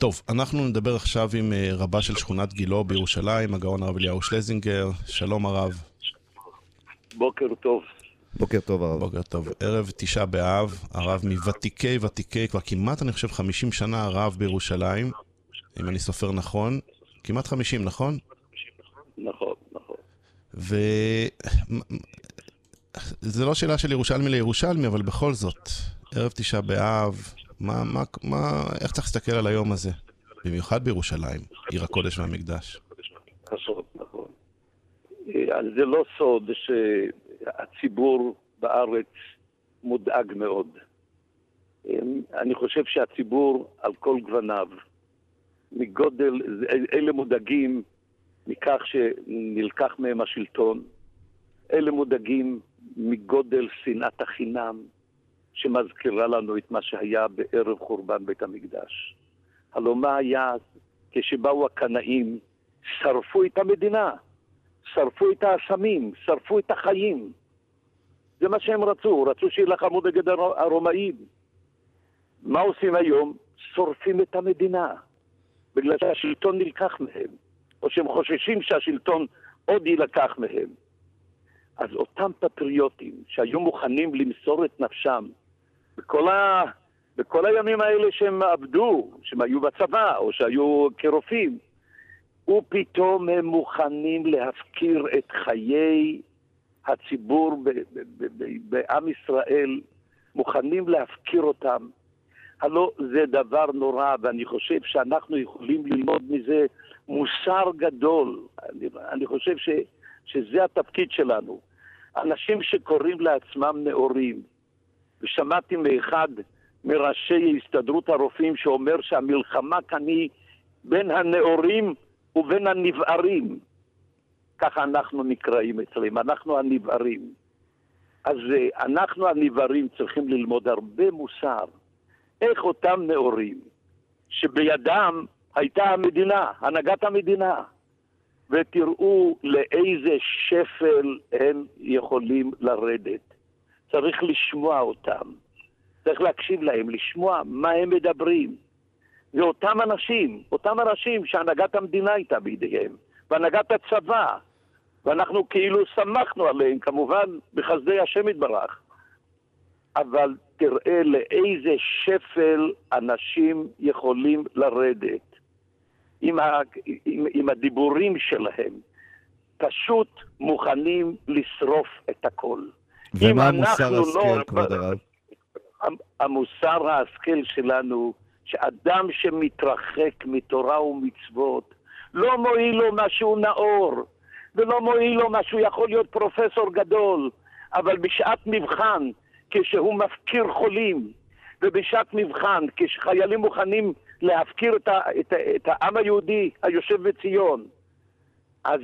טוב, אנחנו נדבר עכשיו עם רבה של שכונת גילו בירושלים, הגאון הרב אליהו שלזינגר. שלום הרב. בוקר טוב. בוקר טוב הרב. בוקר טוב. ערב תשעה באב, הרב ותיקי, כבר כמעט אני חושב 50 שנה הרב בירושלים, אם אני סופר נכון, כמעט 50, נכון? נכון. זה לא שאלה של ירושלמי לירושלמי, אבל בכל זאת, ערב תשעה באב, איך צריך להסתכל על היום הזה? במיוחד בירושלים, עיר הקודש והמקדש. נכון. זה לא סוד שהציבור בארץ מודאג מאוד. אני חושב שהציבור על כל גווניו, מגודל, אלה מודאגים מכך שנלקח מהם השלטון, אלה מודאגים מגודל שנאת החינם שמזכירה לנו את מה שהיה בערב חורבן בית המקדש. הלוא מה היה כשבאו הקנאים, שרפו את המדינה, שרפו את האסמים, שרפו את החיים. זה מה שהם רצו שילחמו נגד הרומאים. מה עושים היום? שורפים את המדינה, בגלל שהשלטון נלקח מהם, או שהם חוששים שהשלטון עוד ילקח מהם. אז אותם פטריוטים שהיו מוכנים למסור את נפשם בכל הימים האלה שהם עבדו, שהם היו בצבא או שהיו כרופאים, ופתאום הם מוכנים להפקיר את חיי הציבור בעם ישראל, מוכנים להפקיר אותם. הלא זה דבר נורא, ואני חושב שאנחנו יכולים ללמוד מזה מוסר גדול. אני חושב שזה התפקיד שלנו. אנשים שקוראים לעצמם נאורים, ושמעתי מאחד מראשי הסתדרות הרופאים שאומר שהמלחמה כאן היא בין הנאורים ובין הנבערים. ככה אנחנו נקראים אצלם, אנחנו הנבערים. אז אנחנו הנבערים צריכים ללמוד הרבה מוסר. איך אותם נאורים שבידם הייתה המדינה, הנהגת המדינה, ותראו לאיזה שפל הם יכולים לרדת. צריך לשמוע אותם, צריך להקשיב להם, לשמוע מה הם מדברים. ואותם אנשים שהנהגת המדינה הייתה בידיהם, והנהגת הצבא, ואנחנו כאילו שמחנו עליהם, כמובן בחסדי השם יתברך. אבל תראה לאיזה שפל אנשים יכולים לרדת. עם הדיבורים שלהם, פשוט מוכנים לשרוף את הכל. ומה המוסר השכל, כבוד הרב? המוסר ההשכל שלנו, שאדם שמתרחק מתורה ומצוות, לא מועיל לו משהו נאור, ולא מועיל לו משהו יכול להיות פרופסור גדול, אבל בשעת מבחן, כשהוא מפקיר חולים, ובשעת מבחן, כשחיילים מוכנים להפקיר את העם היהודי היושב בציון, אז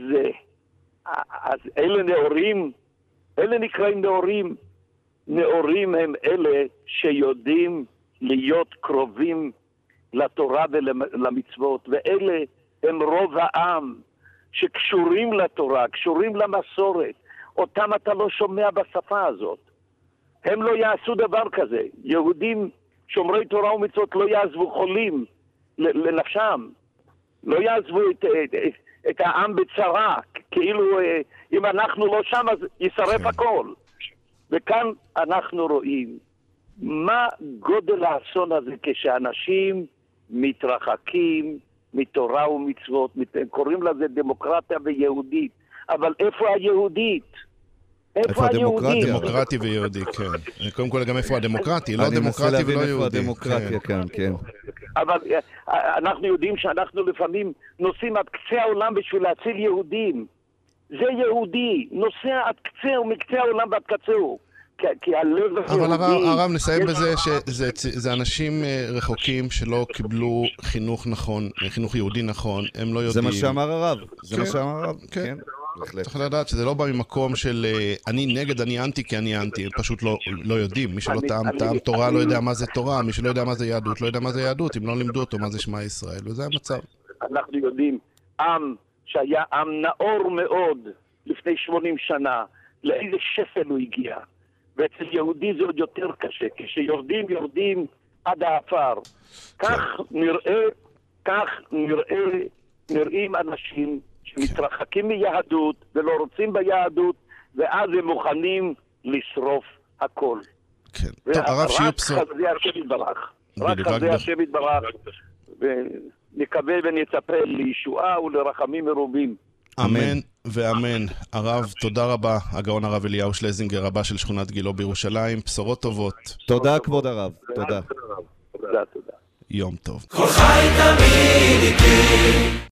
אלה נאורים, אלה נקראים נאורים. נאורים הם אלה שיודעים להיות קרובים לתורה ולמצוות, ואלה הם רוב העם שקשורים לתורה, קשורים למסורת. אותם אתה לא שומע בשפה הזאת. הם לא יעשו דבר כזה. יהודים שומרי תורה ומצוות לא יעזבו חולים לנפשם. לא יעזבו את העם בצרה, כאילו אם אנחנו לא שם אז יישרף הכל. וכאן אנחנו רואים מה גודל האסון הזה כשאנשים מתרחקים מתורה ומצוות, קוראים לזה דמוקרטיה ויהודית, אבל איפה היהודית? איפה הדמוקרטיה? דמוקרטי ויהודי, כן. קודם כל גם איפה הדמוקרטי, לא דמוקרטי ולא יהודי. איפה הדמוקרטיה כאן, כן. אבל אנחנו יודעים שאנחנו לפעמים נוסעים עד קצה העולם בשביל להציל יהודים. זה יהודי, נוסע עד קצה ומקצה העולם ועד קצהו. כי הלב היהודי... אבל הרב, נסיים בזה שזה אנשים רחוקים שלא קיבלו חינוך נכון, חינוך יהודי נכון, הם לא יודעים... זה מה שאמר הרב, כן. צריך לדעת שזה לא בא ממקום של אני נגד, אני אנטי כי אני אנטי, הם פשוט לא יודעים. מי שלא טעם תורה לא יודע מה זה תורה, מי שלא יודע מה זה יהדות לא יודע מה זה יהדות, אם לא לימדו אותו מה זה שמע ישראל, וזה המצב. אנחנו יודעים, עם שהיה עם נאור מאוד לפני 80 שנה, לאיזה שפל הוא הגיע. ואצל יהודי זה עוד יותר קשה, כשיורדים עד האפר. כך נראה כך נראים אנשים שמתרחקים מיהדות ולא רוצים ביהדות, ואז הם מוכנים לשרוף הכל. כן. טוב, הרב שיהיו בשורות. רק חסדי השם יתברך. רק חסדי השם יתברך. ונקווה ונצפה לישועה ולרחמים מרובים. אמן ואמן. הרב, תודה רבה. הגאון הרב אליהו שלזינגר, רבה של שכונת גילה בירושלים. בשורות טובות. תודה כבוד הרב. תודה. תודה. יום טוב. כל חי תמיד איתי